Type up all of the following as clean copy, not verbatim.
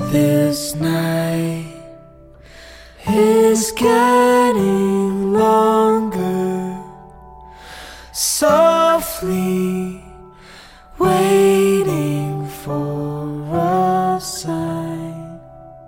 This night is getting longer, softly waiting for a sign.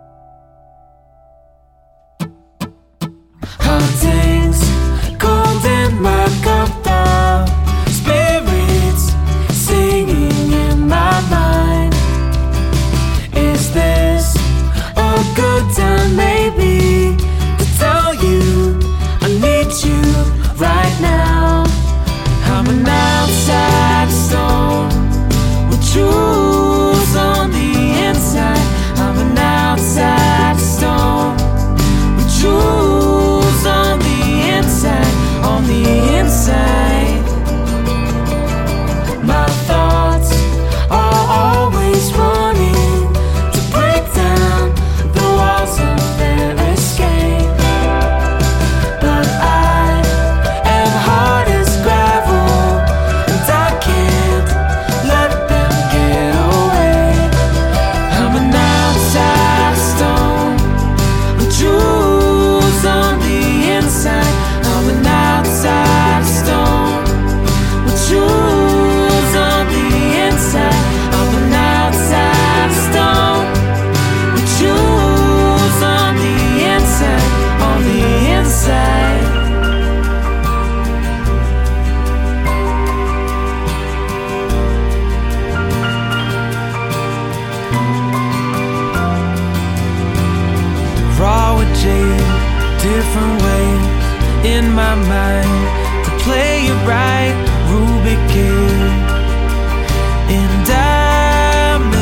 Hunting's golden Macabre, spirits singing in my mind. Is this a good time maybe to tell you I need you right now? I'm an outside stone with jewels on the inside. I'm an outside stone with jewels on the inside, on the inside. My thoughts are always running to break down the walls of their escape, but I am hard as gravel, and I can't let them get away. I'm an outside stone with jewels on the inside. I'm an outside stone with jewels on the inside. I'm an outside stone with jewels on the inside, on the inside. Raw with jade, different ways in my mind to play it right. Ruby Kid in diamond.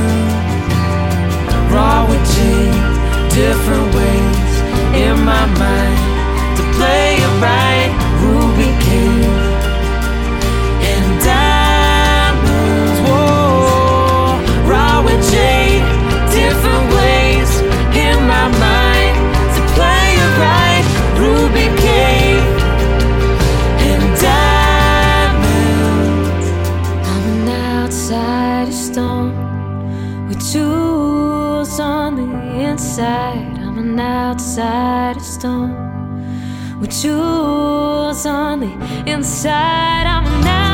Raw with jade, different ways in my mind to play it right. Ruby Kid in diamonds. Whoa, raw with jade, different ways in my mind to play it right. Ruby Kid in diamonds. I'm an outside stone with jewels on the inside. I'm an outside stone with jewels on the inside. I'm an